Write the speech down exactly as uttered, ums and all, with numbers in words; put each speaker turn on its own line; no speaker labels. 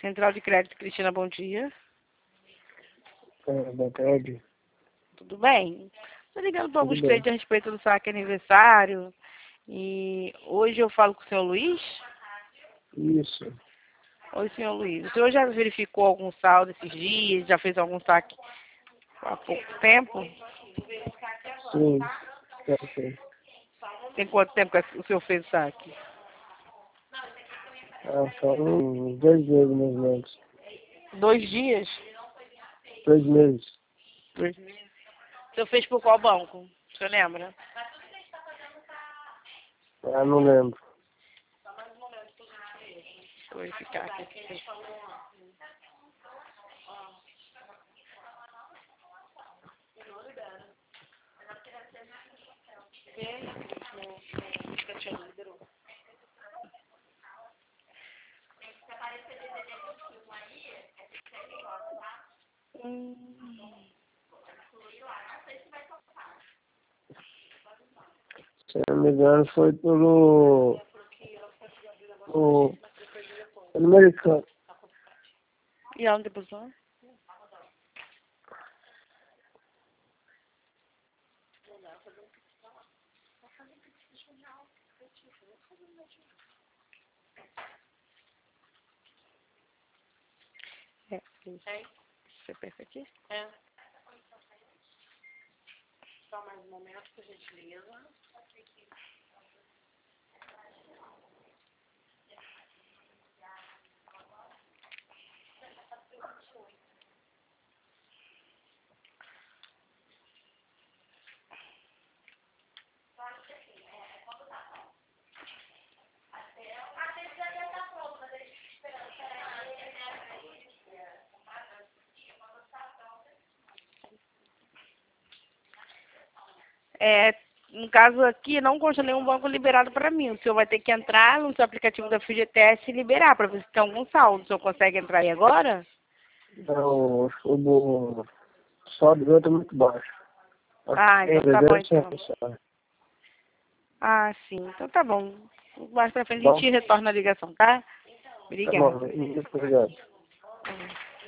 Central de Crédito, Cristina, bom dia.
É, boa tarde.
Tudo bem? Estou ligando para
Tudo
alguns
bem.
clientes a respeito do saque aniversário. E hoje eu falo com o senhor Luiz.
Isso.
Oi, senhor Luiz. O senhor já verificou algum saldo esses dias? Já fez algum saque há pouco tempo?
Sim. É, sim.
Tem quanto tempo que o senhor fez o saque?
Ah, foram uns dois meses, mais ou menos.
Dois dias?
Dois meses.
Dois meses. O senhor fez por qual banco? O senhor lembra?
Ah, não lembro.
Deixa eu verificar aqui. Hum.
Se eu não me engano, foi pelo... O... Pelo americano.
E aonde depositou? É, isso. Você pensa aqui? É. Só mais um momento, por gentileza. É, no caso aqui, não consta nenhum banco liberado para mim. O senhor vai ter que entrar no seu aplicativo da F G T S e liberar para ver se tem algum saldo. O senhor consegue entrar aí agora?
Não, o do... Só do outro é muito baixo.
Ah, então tá bom então.
Só.
Ah, sim. Então tá bom. Mais pra frente a
Bom,
gente retorna a ligação, tá?
tá
Obrigada.
bom. Muito obrigado.